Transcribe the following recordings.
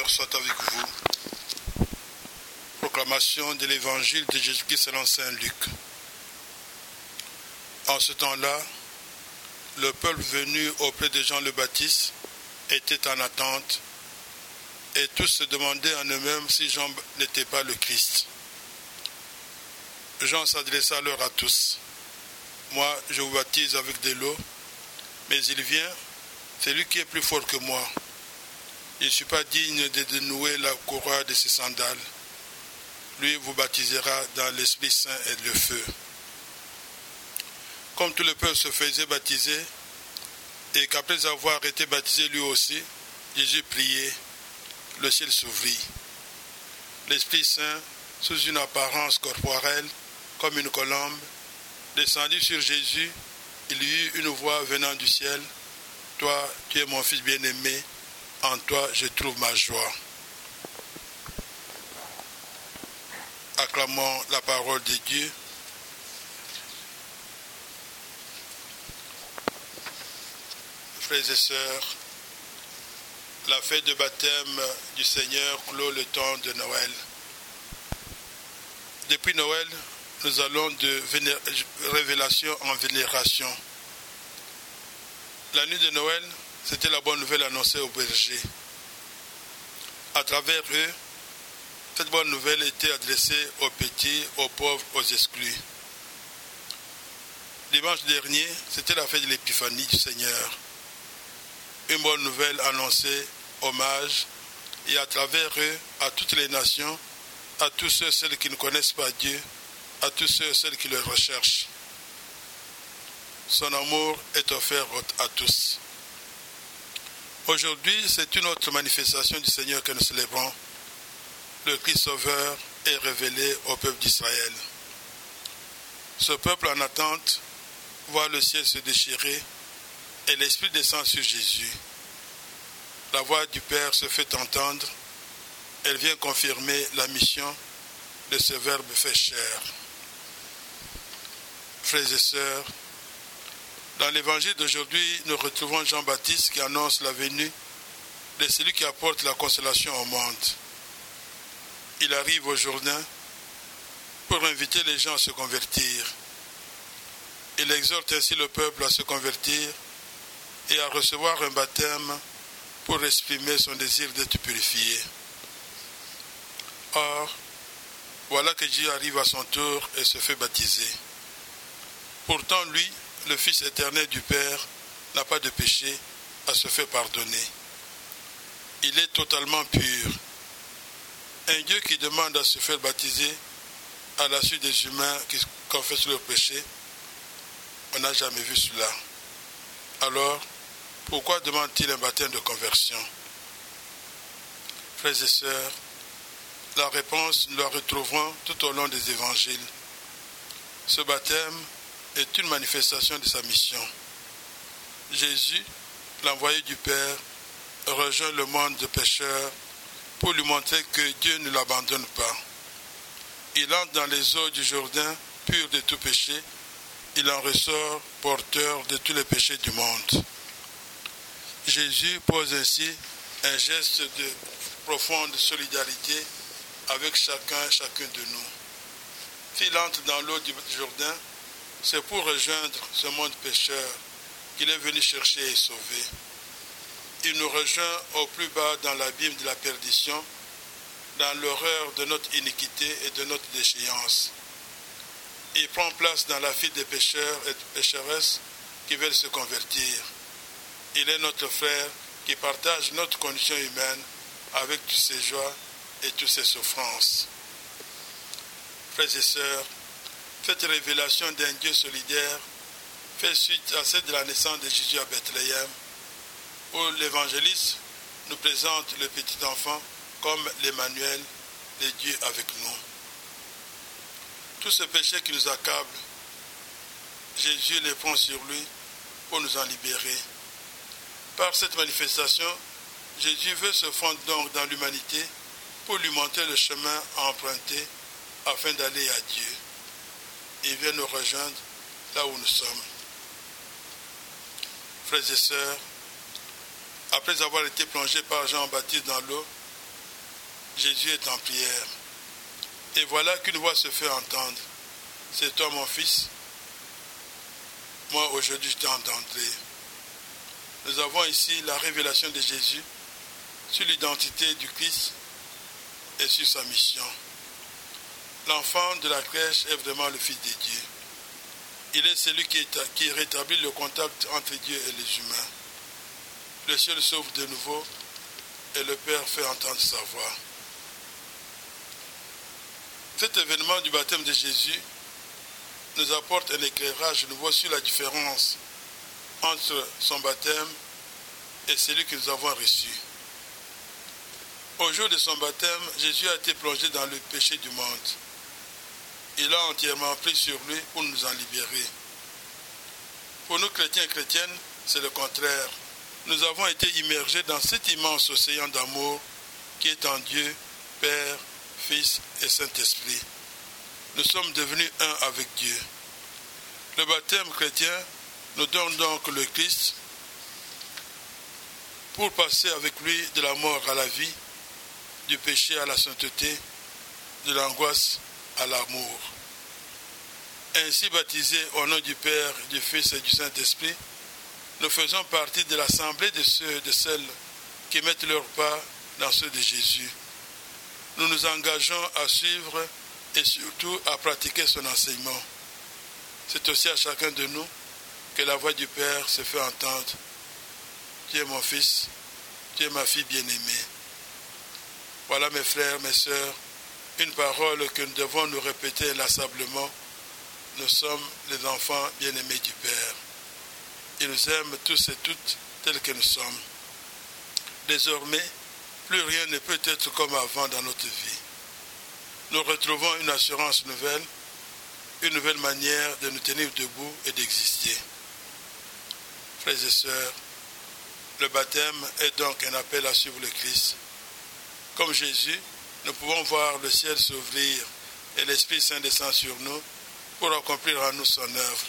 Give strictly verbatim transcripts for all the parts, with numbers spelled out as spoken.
soit avec vous. Proclamation de l'évangile de Jésus-Christ selon saint Luc. En ce temps-là, le peuple venu auprès de Jean le Baptiste était en attente et tous se demandaient en eux-mêmes si Jean n'était pas le Christ. Jean s'adressa alors à tous. Moi, je vous baptise avec de l'eau, mais il vient, c'est lui qui est plus fort que moi. Je ne suis pas digne de dénouer la courroie de ses sandales. Lui vous baptisera dans l'Esprit Saint et le feu. Comme tout le peuple se faisait baptiser, et qu'après avoir été baptisé lui aussi, Jésus priait, le ciel s'ouvrit. L'Esprit Saint, sous une apparence corporelle, comme une colombe, descendit sur Jésus. Il y eut une voix venant du ciel. « Toi, tu es mon Fils bien-aimé, en toi je trouve ma joie. » Acclamons la parole de Dieu. Frères et sœurs, la fête de baptême du Seigneur clôt le temps de Noël. Depuis Noël, nous allons de véné- révélation en vénération. La nuit de Noël, c'était la bonne nouvelle annoncée aux bergers. À travers eux, cette bonne nouvelle était adressée aux petits, aux pauvres, aux exclus. Dimanche dernier, c'était la fête de l'épiphanie du Seigneur. Une bonne nouvelle annoncée, hommage, et à travers eux, à toutes les nations, à tous ceux et celles qui ne connaissent pas Dieu, à tous ceux et celles qui le recherchent. Son amour est offert à tous. Aujourd'hui, c'est une autre manifestation du Seigneur que nous célébrons. Le Christ Sauveur est révélé au peuple d'Israël. Ce peuple en attente voit le ciel se déchirer et l'Esprit descend sur Jésus. La voix du Père se fait entendre. Elle vient confirmer la mission de ce Verbe fait chair. Frères et sœurs, dans l'évangile d'aujourd'hui, nous retrouvons Jean-Baptiste qui annonce la venue de celui qui apporte la consolation au monde. Il arrive au Jourdain pour inviter les gens à se convertir. Il exhorte ainsi le peuple à se convertir et à recevoir un baptême pour exprimer son désir d'être purifié. Or, voilà que Jésus arrive à son tour et se fait baptiser. Pourtant, lui, le Fils éternel du Père, n'a pas de péché à se faire pardonner. Il est totalement pur. Un Dieu qui demande à se faire baptiser à la suite des humains qui confessent leurs péchés, on n'a jamais vu cela. Alors, pourquoi demande-t-il un baptême de conversion? Frères et sœurs, la réponse, nous la retrouverons tout au long des évangiles. Ce baptême est une manifestation de sa mission. Jésus, l'envoyé du Père, rejoint le monde de pécheurs pour lui montrer que Dieu ne l'abandonne pas. Il entre dans les eaux du Jourdain, pur de tout péché. Il en ressort porteur de tous les péchés du monde. Jésus pose ainsi un geste de profonde solidarité avec chacun, chacun de nous. S'il entre dans l'eau du Jourdain, c'est pour rejoindre ce monde pécheur qu'il est venu chercher et sauver. Il nous rejoint au plus bas dans l'abîme de la perdition, dans l'horreur de notre iniquité et de notre déchéance. Il prend place dans la file des pécheurs et pécheresses qui veulent se convertir. Il est notre frère qui partage notre condition humaine avec toutes ses joies et toutes ses souffrances. Frères et sœurs, cette révélation d'un Dieu solidaire fait suite à celle de la naissance de Jésus à Bethléem, où l'évangéliste nous présente le petit enfant comme l'Emmanuel, le Dieu avec nous. Tout ce péché qui nous accable, Jésus les prend sur lui pour nous en libérer. Par cette manifestation, Jésus veut se fondre donc dans l'humanité pour lui montrer le chemin à emprunter afin d'aller à Dieu. Il vient nous rejoindre là où nous sommes. Frères et sœurs, après avoir été plongé par Jean-Baptiste dans l'eau, Jésus est en prière. Et voilà qu'une voix se fait entendre. C'est toi mon fils. Moi aujourd'hui je t'ai entendu. Nous avons ici la révélation de Jésus sur l'identité du Christ et sur sa mission. L'enfant de la crèche est vraiment le Fils de Dieu. Il est celui qui, est, qui rétablit le contact entre Dieu et les humains. Le ciel s'ouvre de nouveau et le Père fait entendre sa voix. Cet événement du baptême de Jésus nous apporte un éclairage nouveau sur la différence entre son baptême et celui que nous avons reçu. Au jour de son baptême, Jésus a été plongé dans le péché du monde. Il a entièrement pris sur lui pour nous en libérer. Pour nous chrétiens et chrétiennes, c'est le contraire. Nous avons été immergés dans cet immense océan d'amour qui est en Dieu, Père, Fils et Saint-Esprit. Nous sommes devenus un avec Dieu. Le baptême chrétien nous donne donc le Christ pour passer avec lui de la mort à la vie, du péché à la sainteté, de l'angoisse à l'amour. Ainsi baptisés au nom du Père, du Fils et du Saint-Esprit, nous faisons partie de l'assemblée de ceux de celles qui mettent leur pas dans ceux de Jésus. Nous nous engageons à suivre et surtout à pratiquer son enseignement. C'est aussi à chacun de nous que la voix du Père se fait entendre. Tu es mon fils, tu es ma fille bien-aimée. Voilà mes frères, mes sœurs, une parole que nous devons nous répéter inlassablement. Nous sommes les enfants bien-aimés du Père. Il nous aime tous et toutes tels que nous sommes. Désormais, plus rien ne peut être comme avant dans notre vie. Nous retrouvons une assurance nouvelle, une nouvelle manière de nous tenir debout et d'exister. Frères et sœurs, le baptême est donc un appel à suivre le Christ. Comme Jésus, nous pouvons voir le ciel s'ouvrir et l'Esprit Saint descend sur nous pour accomplir en nous son œuvre.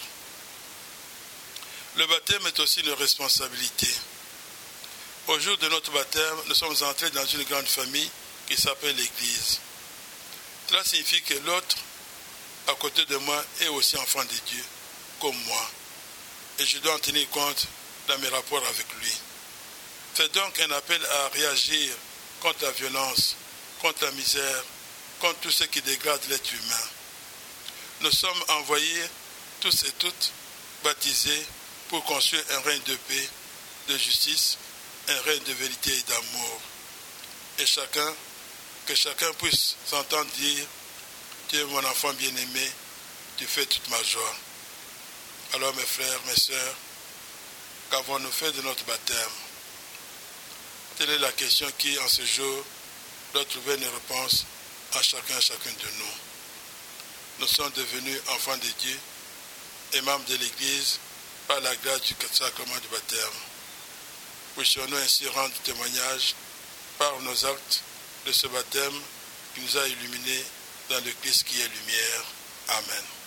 Le baptême est aussi une responsabilité. Au jour de notre baptême, nous sommes entrés dans une grande famille qui s'appelle l'Église. Cela signifie que l'autre, à côté de moi, est aussi enfant de Dieu, comme moi. Et je dois en tenir compte dans mes rapports avec lui. C'est donc un appel à réagir contre la violence, contre la misère, contre tout ce qui dégrade l'être humain. Nous sommes envoyés, tous et toutes, baptisés, pour construire un règne de paix, de justice, un règne de vérité et d'amour. Et chacun, que chacun puisse s'entendre dire, tu es mon enfant bien-aimé, tu fais toute ma joie. Alors mes frères, mes sœurs, qu'avons-nous fait de notre baptême? Telle est la question qui, en ce jour, doit trouver une réponse à chacun et chacune de nous. Nous sommes devenus enfants de Dieu et membres de l'Église par la grâce du sacrement du baptême. Puissions-nous ainsi rendre témoignage par nos actes de ce baptême qui nous a illuminés dans le Christ qui est lumière. Amen.